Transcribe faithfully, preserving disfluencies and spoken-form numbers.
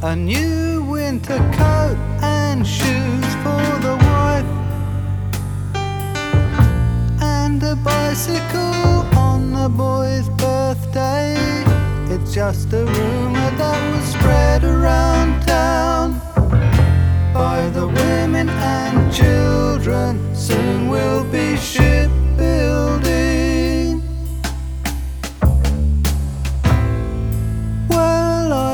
a new winter coat and shoes for the wife, and a bicycle on the boy's birthday. It's just a rumour that was spread around town by the women and children. Soon we'll be sure